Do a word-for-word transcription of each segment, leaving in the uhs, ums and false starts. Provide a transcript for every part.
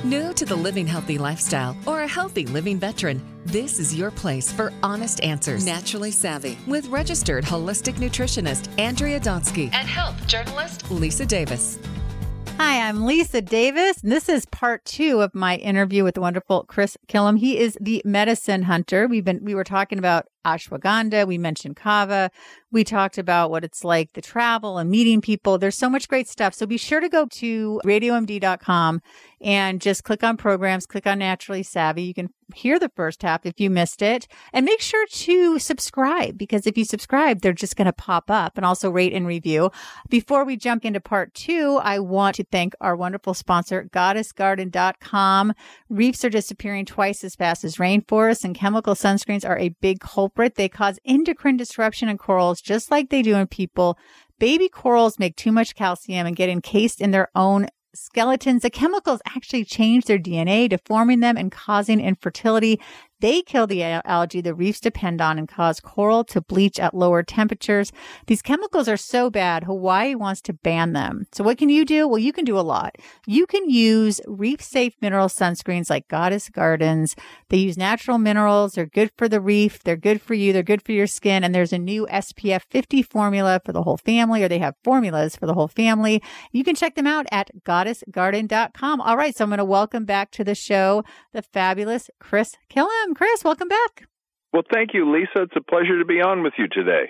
New to the living healthy lifestyle or a healthy living veteran, this is your place for honest answers. Naturally Savvy with registered holistic nutritionist Andrea Donsky and health journalist Lisa Davis. Hi, I'm Lisa Davis, and this is part two of my interview with the wonderful Chris Killam. He is the medicine hunter. We've been we were talking about ashwagandha. We mentioned kava. We talked about what it's like, the travel and meeting people. There's so much great stuff. So be sure to go to radio m d dot com and just click on programs, click on Naturally Savvy. You can hear the first half if you missed it. And make sure to subscribe, because if you subscribe, they're just going to pop up, and also rate and review. Before we jump into part two, I want to thank our wonderful sponsor, goddess garden dot com. Reefs are disappearing twice as fast as rainforests, and chemical sunscreens are a big culprit. They cause endocrine disruption in corals just like they do in people. Baby corals make too much calcium and get encased in their own skeletons. The chemicals actually change their D N A, deforming them and causing infertility. They kill the algae the reefs depend on and cause coral to bleach at lower temperatures. These chemicals are so bad, Hawaii wants to ban them. So what can you do? Well, you can do a lot. You can use reef-safe mineral sunscreens like Goddess Gardens. They use natural minerals. They're good for the reef. They're good for you. They're good for your skin. And there's a new S P F fifty formula for the whole family, or they have formulas for the whole family. You can check them out at goddess garden dot com. All right, so I'm going to welcome back to the show the fabulous Chris Killam. Chris, welcome back. Well, thank you, Lisa. It's a pleasure to be on with you today.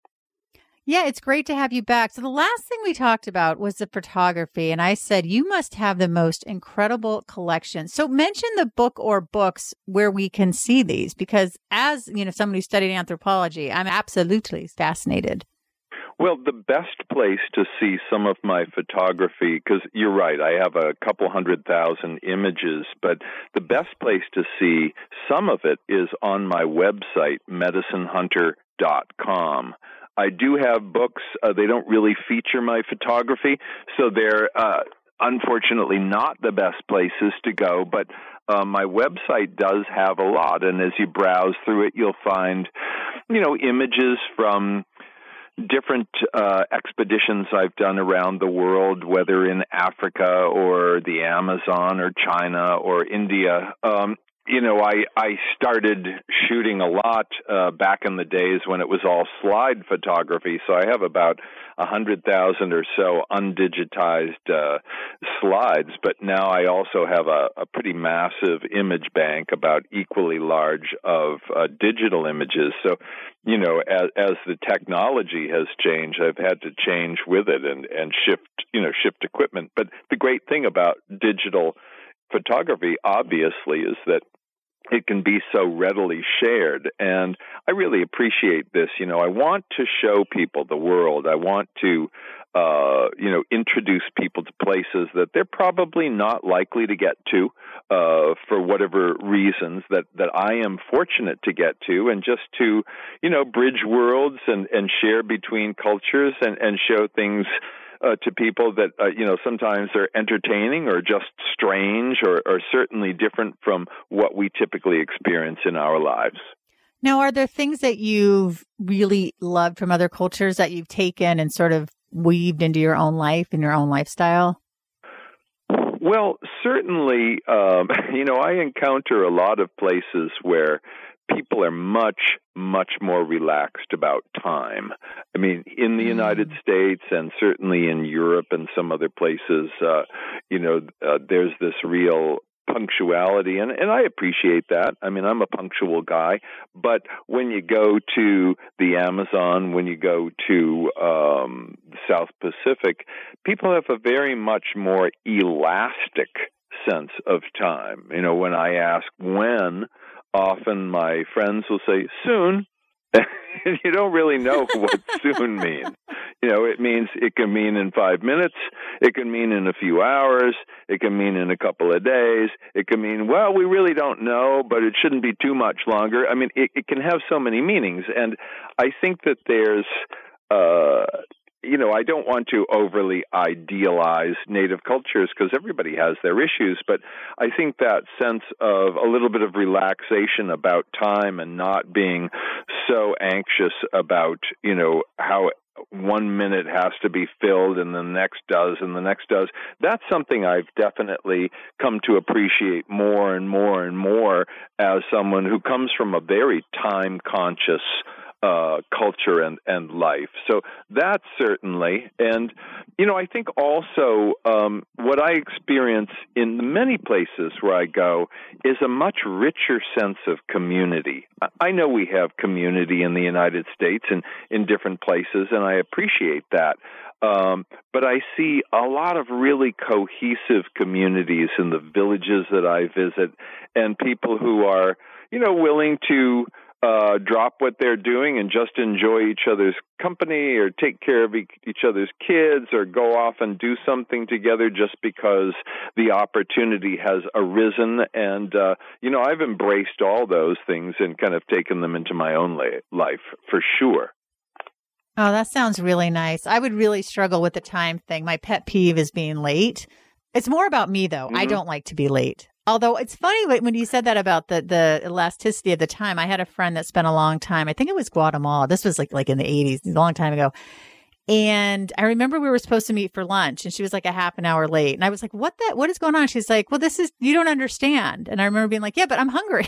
Yeah, it's great to have you back. So the last thing we talked about was the photography, and I said you must have the most incredible collection. So mention the book or books where we can see these, because as, you know, someone who studied anthropology, I'm absolutely fascinated. Well, the best place to see some of my photography, because you're right, I have a couple hundred thousand images, but the best place to see some of it is on my website, medicine hunter dot com. I do have books. Uh, they don't really feature my photography, so they're uh, unfortunately not the best places to go, but uh, my website does have a lot, and as you browse through it, you'll find, you know, images from different uh, expeditions I've done around the world, whether in Africa or the Amazon or China or India. Um, you know, I, I started shooting a lot uh, back in the days when it was all slide photography, so I have about one hundred thousand or so undigitized uh, slides, but now I also have a, a pretty massive image bank, about equally large, of uh, digital images. So, you know, as, as the technology has changed, I've had to change with it and, and shift, you know, shift equipment. But the great thing about digital photography, obviously, is that it can be so readily shared. And I really appreciate this. You know, I want to show people the world. I want to, uh, you know, introduce people to places that they're probably not likely to get to uh, for whatever reasons that, that I am fortunate to get to, and just to, you know, bridge worlds and, and share between cultures and, and show things Uh, to people that, uh, you know, sometimes are entertaining or just strange or, or certainly different from what we typically experience in our lives. Now, are there things that you've really loved from other cultures that you've taken and sort of weaved into your own life and your own lifestyle? Well, certainly, um, you know, I encounter a lot of places where people are much, much more relaxed about time. I mean, in the mm. United States and certainly in Europe and some other places, uh, you know, uh, there's this real punctuality, and, and I appreciate that. I mean, I'm a punctual guy, but when you go to the Amazon, when you go to um, the South Pacific, people have a very much more elastic sense of time. You know, when I ask when, often my friends will say, soon. You don't really know what soon means. You know, it means, it can mean in five minutes, it can mean in a few hours, it can mean in a couple of days, it can mean, well, we really don't know, but it shouldn't be too much longer. I mean, it, it can have so many meanings. And I think that there's, uh, you know, I don't want to overly idealize Native cultures because everybody has their issues, but I think that sense of a little bit of relaxation about time and not being so anxious about, you know, how one minute has to be filled and the next does and the next does. That's something I've definitely come to appreciate more and more and more as someone who comes from a very time-conscious uh, culture and, and life. So that's certainly, and, you know, I think also um, what I experience in many places where I go is a much richer sense of community. I know we have community in the United States and in different places, and I appreciate that. Um, but I see a lot of really cohesive communities in the villages that I visit, and people who are, you know, willing to Uh, drop what they're doing and just enjoy each other's company or take care of each other's kids or go off and do something together just because the opportunity has arisen. And, uh, you know, I've embraced all those things and kind of taken them into my own life for sure. Oh, that sounds really nice. I would really struggle with the time thing. My pet peeve is being late. It's more about me, though. Mm-hmm. I don't like to be late. Although it's funny when you said that about the, the elasticity of the time. I had a friend that spent a long time. I think it was Guatemala. This was like, like in the eighties, a long time ago. And I remember we were supposed to meet for lunch and she was like a half an hour late. And I was like, what that, what is going on? She's like, well, this is, you don't understand. And I remember being like, yeah, but I'm hungry.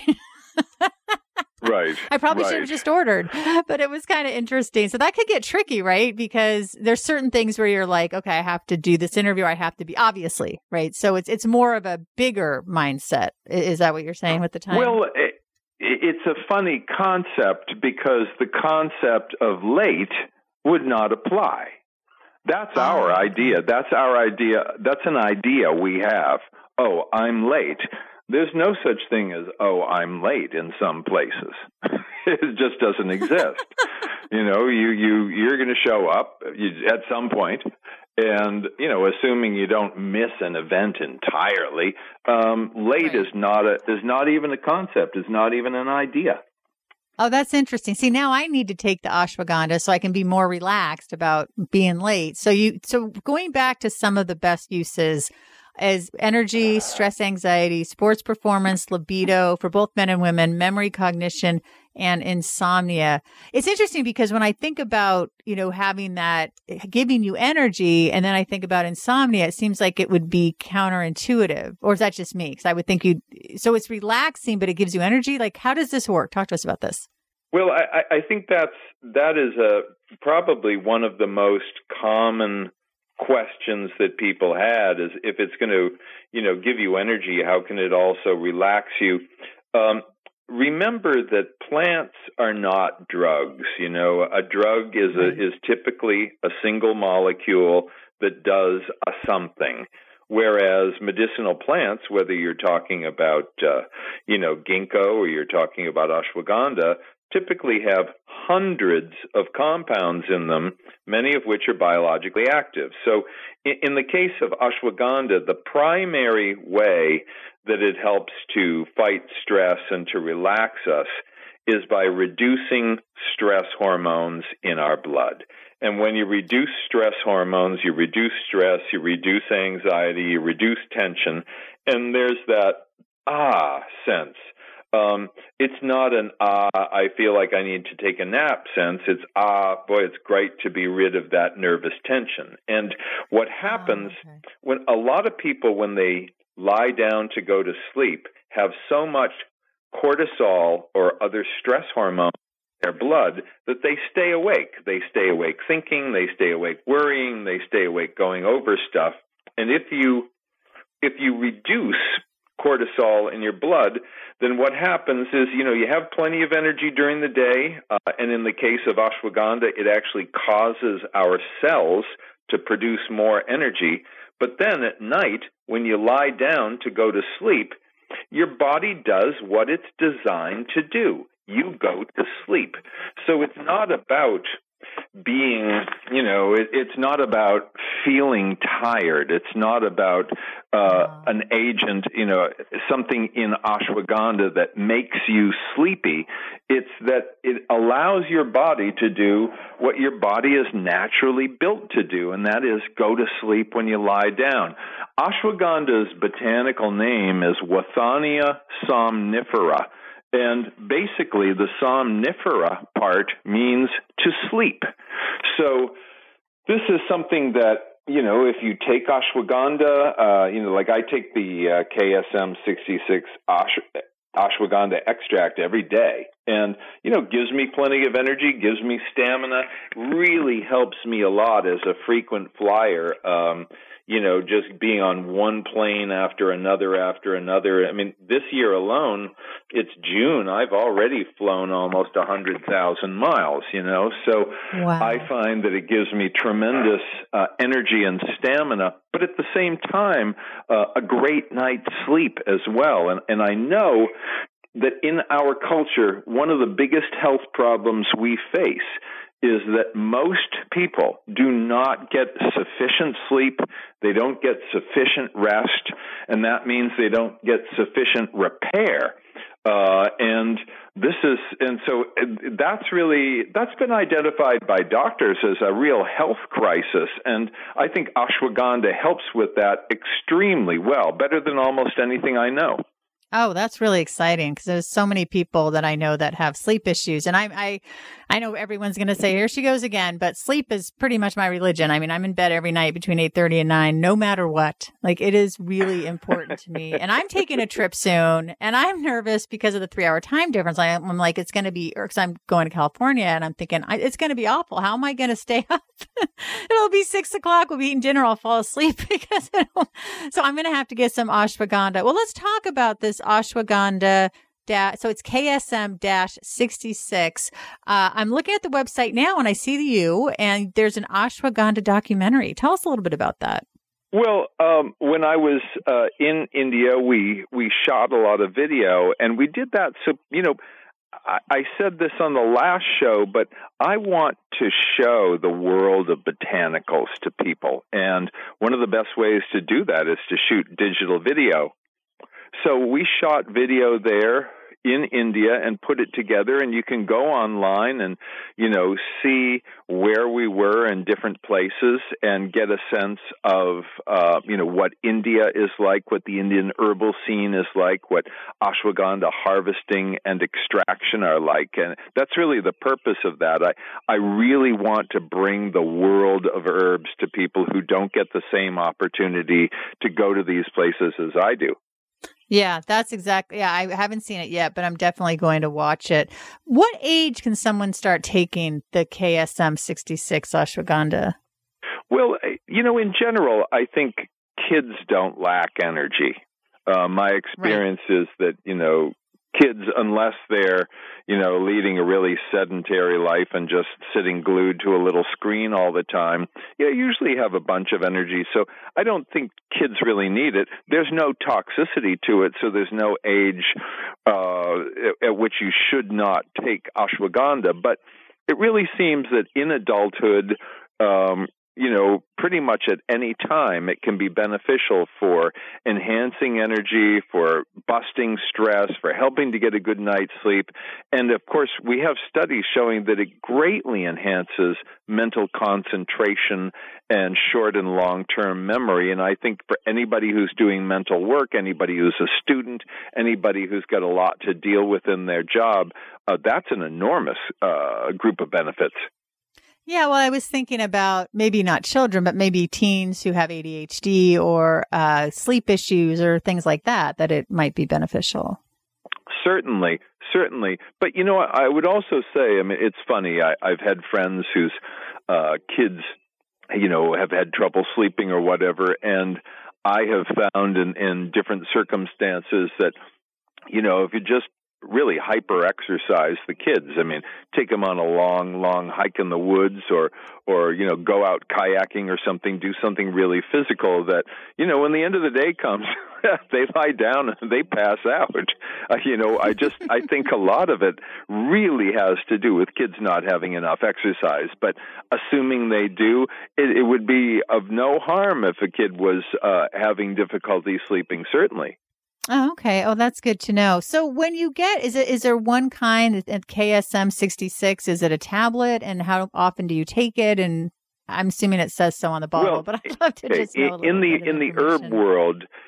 Right. I probably right. should have just ordered, but it was kind of interesting. So that could get tricky, right? Because there's certain things where you're like, okay, I have to do this interview. I have to be, obviously, right? So it's it's more of a bigger mindset. Is that what you're saying with the time? Well, it, it's a funny concept because the concept of late would not apply. That's oh, our okay. idea. That's our idea. That's an idea we have. Oh, I'm late. There's no such thing as, oh, I'm late in some places. It just doesn't exist. You know, you, you, you're going to show up you, at some point, and, you know, assuming you don't miss an event entirely, um, late right. is not a, is not even a concept. It's not even an idea. Oh, that's interesting. See, now I need to take the ashwagandha so I can be more relaxed about being late. So you, so going back to some of the best uses as energy, stress, anxiety, sports performance, libido for both men and women, memory, cognition, and insomnia. It's interesting because when I think about, you know, having that giving you energy, and then I think about insomnia, it seems like it would be counterintuitive. Or is that just me? Because I would think you, so it's relaxing, but it gives you energy. Like, how does this work? Talk to us about this. Well, I, I think that's, that is a, probably one of the most common questions that people had is if it's going to, you know, give you energy, how can it also relax you? Um, remember that plants are not drugs. You know, a drug is a, is typically a single molecule that does a something. Whereas medicinal plants, whether you're talking about, uh, you know, ginkgo or you're talking about ashwagandha, typically have hundreds of compounds in them, many of which are biologically active. So in, in the case of ashwagandha, the primary way that it helps to fight stress and to relax us is by reducing stress hormones in our blood. And when you reduce stress hormones, you reduce stress, you reduce anxiety, you reduce tension, and there's that ah sense. Um, it's not an, ah, I feel like I need to take a nap sense. It's, ah, boy, it's great to be rid of that nervous tension. And what happens oh, okay. when a lot of people, when they lie down to go to sleep, have so much cortisol or other stress hormones in their blood that they stay awake. They stay awake thinking, they stay awake worrying, they stay awake going over stuff. And if you, if you reduce cortisol in your blood, then what happens is, you know, you have plenty of energy during the day, uh, and in the case of ashwagandha, it actually causes our cells to produce more energy. But then at night, when you lie down to go to sleep, your body does what it's designed to do. You go to sleep. So it's not about being, you know, it, it's not about feeling tired. It's not about uh, an agent, you know, something in ashwagandha that makes you sleepy. It's that it allows your body to do what your body is naturally built to do, and that is go to sleep when you lie down. Ashwagandha's botanical name is Withania somnifera. And basically, the somnifera part means to sleep. So this is something that, you know, if you take ashwagandha, uh, you know, like I take the uh, K S M sixty-six ash- ashwagandha extract every day, and, you know, gives me plenty of energy, gives me stamina, really helps me a lot as a frequent flyer. Um, you know, just being on one plane after another after another. I mean, this year alone, it's June. I've already flown almost one hundred thousand miles, you know. So wow. I find that it gives me tremendous uh, energy and stamina, but at the same time, uh, a great night's sleep as well. And, and I know that in our culture, one of the biggest health problems we face is that most people do not get sufficient sleep, they don't get sufficient rest, and that means they don't get sufficient repair. Uh, and this is, and so that's really, that's been identified by doctors as a real health crisis. And I think ashwagandha helps with that extremely well, better than almost anything I know. Oh, that's really exciting because there's so many people that I know that have sleep issues. And I I, I know everyone's going to say, here she goes again, but sleep is pretty much my religion. I mean, I'm in bed every night between eight thirty and nine, no matter what. Like, it is really important to me. And I'm taking a trip soon, and I'm nervous because of the three-hour time difference. I, I'm like, it's going to be, because I'm going to California, and I'm thinking, I, it's going to be awful. How am I going to stay up? It'll be six o'clock. We'll be eating dinner. I'll fall asleep because it'll... So I'm going to have to get some ashwagandha. Well, let's talk about this ashwagandha. Da- so it's K S M sixty-six. Uh, I'm looking at the website now and I see you, and there's an ashwagandha documentary. Tell us a little bit about that. Well, um, when I was uh, in India, we, we shot a lot of video, and we did that. So, you know, I, I said this on the last show, but I want to show the world of botanicals to people. And one of the best ways to do that is to shoot digital video. So we shot video there in India and put it together, and you can go online and, you know, see where we were in different places and get a sense of, uh, you know, what India is like, what the Indian herbal scene is like, what ashwagandha harvesting and extraction are like. And that's really the purpose of that. I, I really want to bring the world of herbs to people who don't get the same opportunity to go to these places as I do. Yeah, that's exactly. Yeah, I haven't seen it yet, but I'm definitely going to watch it. What age can someone start taking the K S M sixty-six ashwagandha? Well, you know, in general, I think kids don't lack energy. Uh, my experience right. is that, you know, kids, unless they're, you know, leading a really sedentary life and just sitting glued to a little screen all the time, yeah, usually have a bunch of energy. So I don't think kids really need it. There's no toxicity to it, so there's no age uh, at which you should not take ashwagandha. But it really seems that in adulthood, um, you know, pretty much at any time, it can be beneficial for enhancing energy, for busting stress, for helping to get a good night's sleep. And of course, we have studies showing that it greatly enhances mental concentration and short and long-term memory. And I think for anybody who's doing mental work, anybody who's a student, anybody who's got a lot to deal with in their job, uh, that's an enormous uh, group of benefits. Yeah, well, I was thinking about maybe not children, but maybe teens who have A D H D or uh, sleep issues or things like that, that it might be beneficial. Certainly, certainly. But, you know, I would also say, I mean, it's funny. I, I've had friends whose uh, kids, you know, have had trouble sleeping or whatever, and I have found in, in different circumstances that, you know, if you just really hyper exercise the kids. I mean, take them on a long, long hike in the woods or, or, you know, go out kayaking or something, do something really physical that, you know, when the end of the day comes, they lie down and they pass out. Uh, you know, I just, I think a lot of it really has to do with kids not having enough exercise. But assuming they do, it, it would be of no harm if a kid was uh, having difficulty sleeping, certainly. Oh, okay. Oh, that's good to know. So when you get, is it, is there one kind at K S M sixty-six? Is it a tablet, and how often do you take it? And I'm assuming it says so on the bottle, well, but I'd love to just know a little in the bit in the herb world,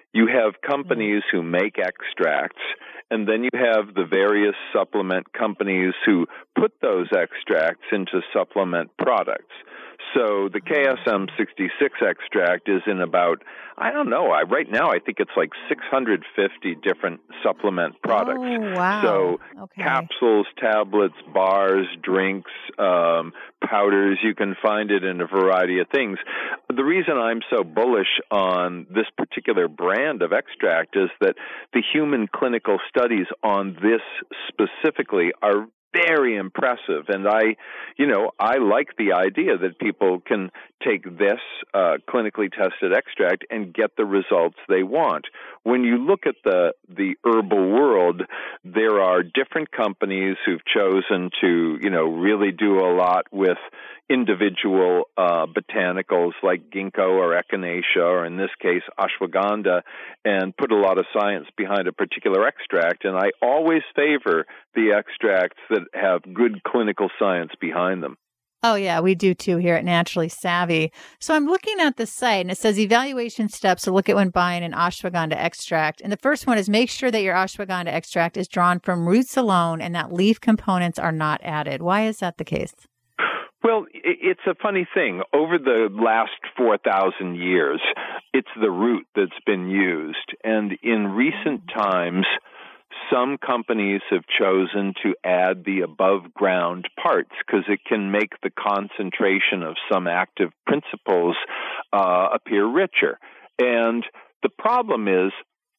you have companies who make extracts, and then you have the various supplement companies who put those extracts into supplement products. So the K S M sixty-six extract is in about, I don't know, I, right now I think it's like six hundred fifty different supplement products. Oh, wow. So okay. capsules, tablets, bars, drinks, um, powders, you can find it in a variety of things. The reason I'm so bullish on this particular brand of extract is that the human clinical studies on this specifically are very impressive. And I, you know, I like the idea that people can take this uh, clinically tested extract and get the results they want. When you look at the, the herbal world, there are different companies who've chosen to, you know, really do a lot with individual uh, botanicals like ginkgo or echinacea, or in this case, ashwagandha, and put a lot of science behind a particular extract. And I always favor the extracts that have good clinical science behind them. Oh, yeah, we do too here at Naturally Savvy. So I'm looking at the site, and it says evaluation steps to look at when buying an ashwagandha extract. And the first one is make sure that your ashwagandha extract is drawn from roots alone and that leaf components are not added. Why is that the case? Well, it's a funny thing. Over the last four thousand years, it's the root that's been used. And in recent times, some companies have chosen to add the above-ground parts because it can make the concentration of some active principles uh, appear richer. And the problem is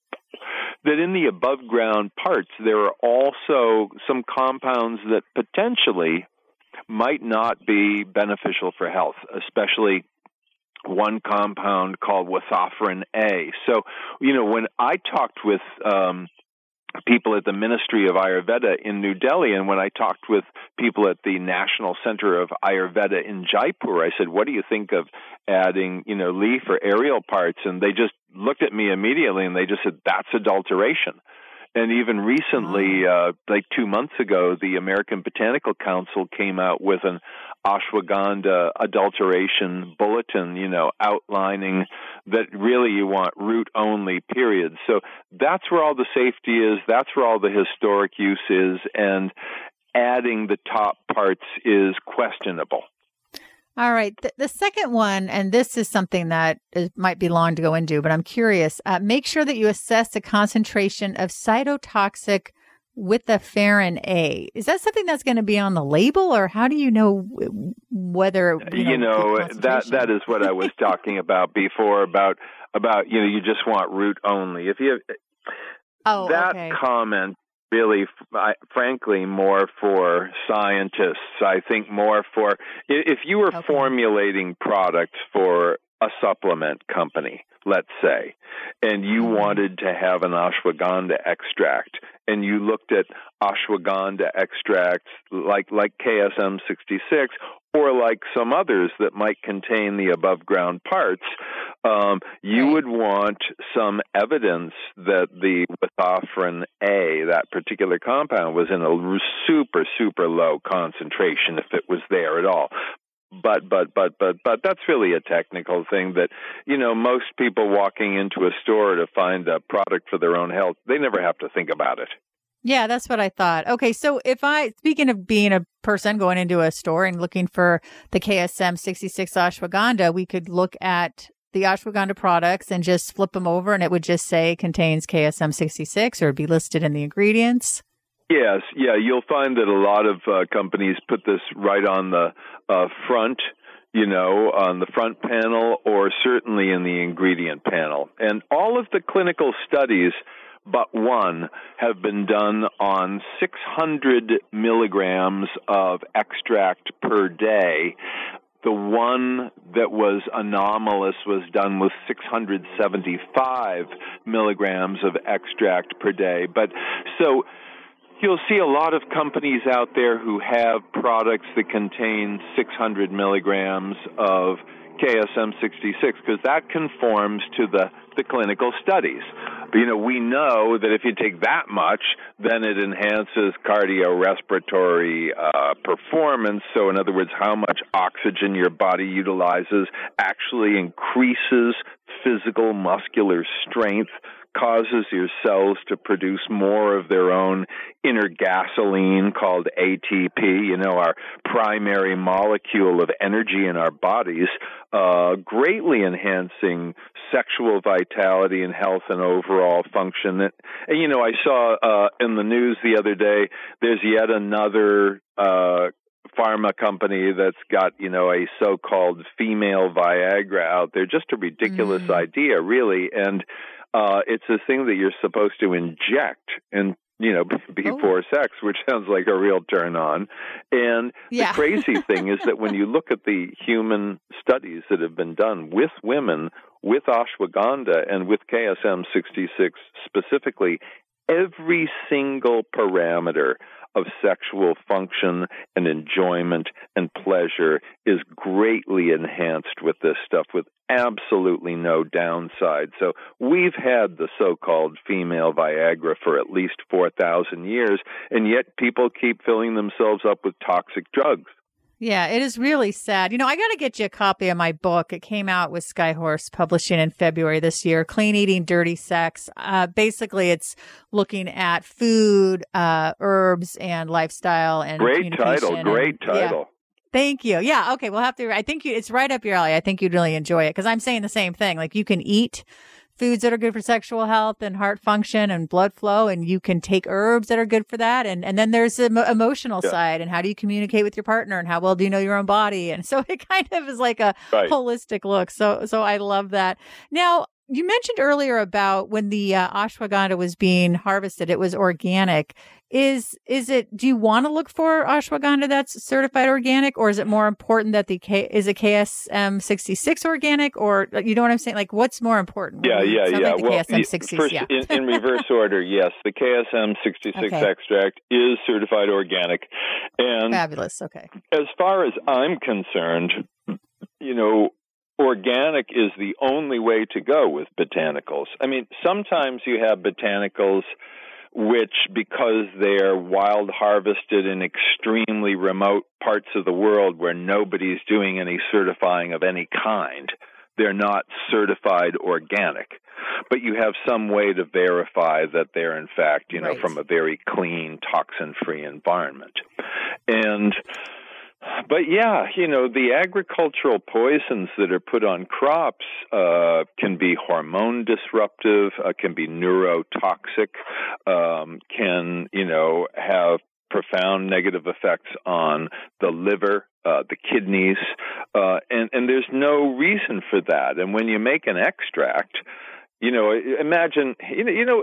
that in the above-ground parts, there are also some compounds that potentially might not be beneficial for health, especially one compound called wasafrin A. So, you know, when I talked with um, people at the Ministry of Ayurveda in New Delhi, and when I talked with people at the National Center of Ayurveda in Jaipur, I said, what do you think of adding, you know, leaf or aerial parts? And they just looked at me immediately and they just said, that's adulteration. And even recently, uh, like two months ago, the American Botanical Council came out with an ashwagandha adulteration bulletin, you know, outlining that really you want root only, period. So that's where all the safety is. That's where all the historic use is. And adding the top parts is questionable. All right. The, the second one, and this is something that is, might be long to go into, but I'm curious. Uh, make sure that you assess the concentration of cytotoxic withaferin A. Is that something that's going to be on the label, or how do you know whether you know, you know that that is what I was talking about before about about you know you just want root only. If you oh that okay. comment. Really, frankly, more for scientists. I think more for, if you were okay. formulating products for a supplement company, let's say, and you mm-hmm. wanted to have an ashwagandha extract, and you looked at ashwagandha extracts like, like K S M sixty-six, or like some others that might contain the above-ground parts, um, you right. would want some evidence that the wasafrin A, that particular compound, was in a super, super low concentration if it was there at all. But, but, but, but, but that's really a technical thing that, you know, most people walking into a store to find a product for their own health, they never have to think about it. Yeah, that's what I thought. Okay, so if I, speaking of being a person going into a store and looking for the K S M sixty-six ashwagandha, we could look at the ashwagandha products and just flip them over and it would just say contains K S M sixty-six or be listed in the ingredients. Yes, yeah, you'll find that a lot of uh, companies put this right on the uh, front, you know, on the front panel or certainly in the ingredient panel. And all of the clinical studies but one have been done on six hundred milligrams of extract per day. The one that was anomalous was done with six hundred seventy-five milligrams of extract per day. But so you'll see a lot of companies out there who have products that contain six hundred milligrams of K S M sixty-six because that conforms to the, the clinical studies. But, you know, we know that if you take that much, then it enhances cardiorespiratory uh, performance. So, in other words, how much oxygen your body utilizes actually increases physical, muscular strength, causes your cells to produce more of their own inner gasoline called A T P, you know, our primary molecule of energy in our bodies, uh, greatly enhancing sexual vitality and health and overall function. And, and you know, I saw uh, in the news the other day, there's yet another uh pharma company that's got, you know, a so-called female Viagra out there. Just a ridiculous mm. idea, really. And uh, it's a thing that you're supposed to inject and, you know, before oh. sex, which sounds like a real turn on. And yeah. the crazy thing is that when you look at the human studies that have been done with women, with ashwagandha and with K S M sixty-six specifically, every single parameter of sexual function and enjoyment and pleasure is greatly enhanced with this stuff with absolutely no downside. So we've had the so-called female Viagra for at least four thousand years, and yet people keep filling themselves up with toxic drugs. Yeah, it is really sad. You know, I got to get you a copy of my book. It came out with Skyhorse Publishing in February this year, Clean Eating, Dirty Sex. Uh, basically, it's looking at food, uh, herbs, and lifestyle and Great title, great and, title. Yeah. Thank you. Yeah, okay, we'll have to, I think you, it's right up your alley. I think you'd really enjoy it because I'm saying the same thing. Like, you can eat foods that are good for sexual health and heart function and blood flow, and you can take herbs that are good for that. And, and then there's the emo- emotional yeah. side, and how do you communicate with your partner, and how well do you know your own body? And so it kind of is like a right. holistic look. So, so I love that. Now, you mentioned earlier about when the uh, ashwagandha was being harvested, it was organic. Is is it? Do you want to look for ashwagandha that's certified organic, or is it more important that the K, is a K S M sixty-six organic, or you know what I'm saying? Like, what's more important? Yeah, yeah, yeah. Like well, K S M sixty-six, first, yeah. in, in reverse order, yes, the K S M sixty-six okay. extract is certified organic, and fabulous. Okay. As far as I'm concerned, you know, organic is the only way to go with botanicals. I mean, sometimes you have botanicals which, because they're wild harvested in extremely remote parts of the world where nobody's doing any certifying of any kind, they're not certified organic. But you have some way to verify that they're, in fact, you know, right. from a very clean, toxin-free environment. And But yeah, you know, the agricultural poisons that are put on crops uh, can be hormone disruptive, uh, can be neurotoxic, um, can, you know, have profound negative effects on the liver, uh, the kidneys, uh, and, and there's no reason for that. And when you make an extract, you know, imagine, you know, you know,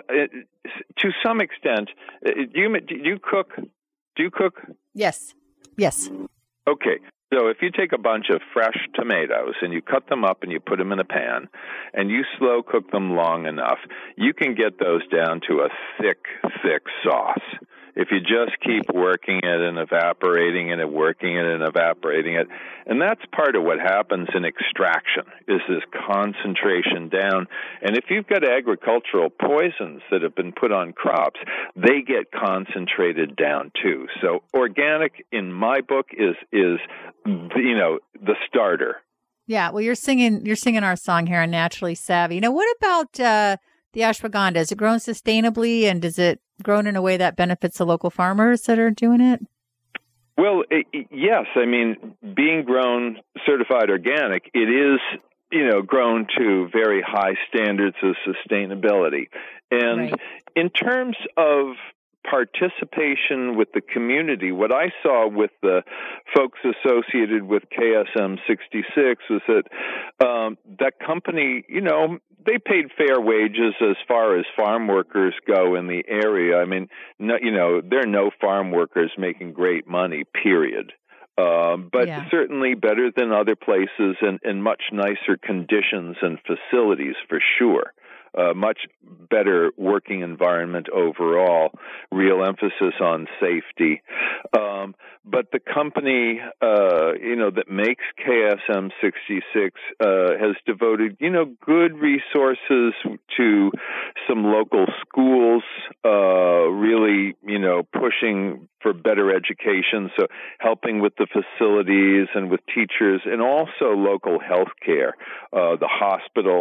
to some extent, do you, do you cook? Do you cook? Yes. Yes. Okay, so if you take a bunch of fresh tomatoes and you cut them up and you put them in a pan and you slow cook them long enough, you can get those down to a thick, thick sauce. If you just keep working it and evaporating it and working it and evaporating it. And that's part of what happens in extraction, is this concentration down. And if you've got agricultural poisons that have been put on crops, they get concentrated down too. So organic, in my book, is, is you know, the starter. Yeah, well, you're singing you're singing our song here on Naturally Savvy. Now, what about uh, the ashwagandha? Is it grown sustainably, and does it grown in a way that benefits the local farmers that are doing it? Well, it, yes. I mean, being grown certified organic, it is, you know, grown to very high standards of sustainability. And right. in terms of participation with the community, what I saw with the folks associated with K S M sixty-six was that um, that company, you know, they paid fair wages as far as farm workers go in the area. I mean, no, you know, there are no farm workers making great money, period. Uh, but yeah. certainly better than other places, and, and much nicer conditions and facilities for sure. Uh, much better working environment overall, real emphasis on safety. Um, but the company, uh, you know, that makes K S M sixty-six uh, has devoted, you know, good resources to some local schools, uh, really, you know, pushing for better education, so helping with the facilities and with teachers, and also local health care, uh, the hospital,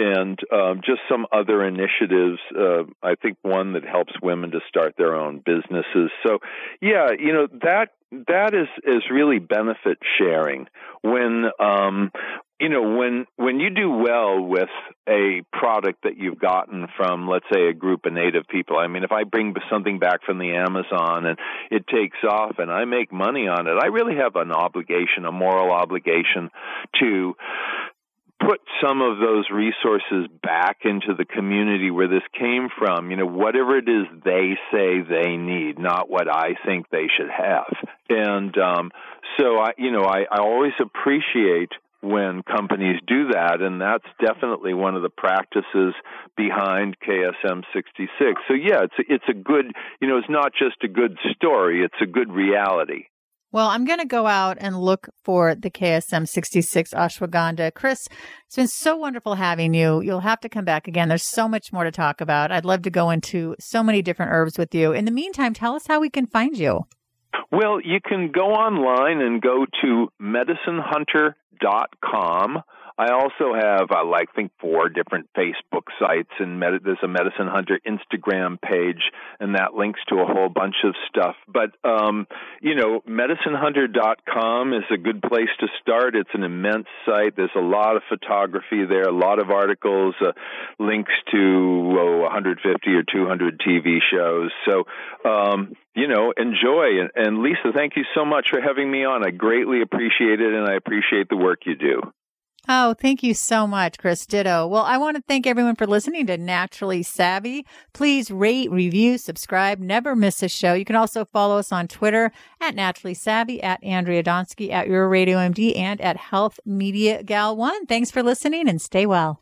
and um, just some other initiatives. Uh, I think one that helps women to start their own businesses. So, yeah, you know, that that is, is really benefit sharing. When um, you know, when when you do well with a product that you've gotten from, let's say, a group of Native people. I mean, if I bring something back from the Amazon and it takes off and I make money on it, I really have an obligation, a moral obligation to put some of those resources back into the community where this came from, you know, whatever it is they say they need, not what I think they should have. And um, so, I, you know, I, I always appreciate when companies do that, and that's definitely one of the practices behind K S M sixty-six. So, yeah, it's it's a good, you know, it's not just a good story, it's a good reality. Well, I'm going to go out and look for the K S M sixty-six ashwagandha. Chris, it's been so wonderful having you. You'll have to come back again. There's so much more to talk about. I'd love to go into so many different herbs with you. In the meantime, tell us how we can find you. Well, you can go online and go to medicine hunter dot com. I also have, I like, think four different Facebook sites, and med- there's a Medicine Hunter Instagram page, and that links to a whole bunch of stuff. But, um, you know, medicine hunter dot com is a good place to start. It's an immense site. There's a lot of photography there, a lot of articles, uh, links to oh, one hundred fifty or two hundred T V shows. So, um, you know, enjoy. And, and Lisa, thank you so much for having me on. I greatly appreciate it, and I appreciate the work you do. Oh, thank you so much, Chris. Ditto. Well, I want to thank everyone for listening to Naturally Savvy. Please rate, review, subscribe, never miss a show. You can also follow us on Twitter at Naturally Savvy, at Andrea Donsky, at Your Radio M D, and at Health Media Gal One. Thanks for listening and stay well.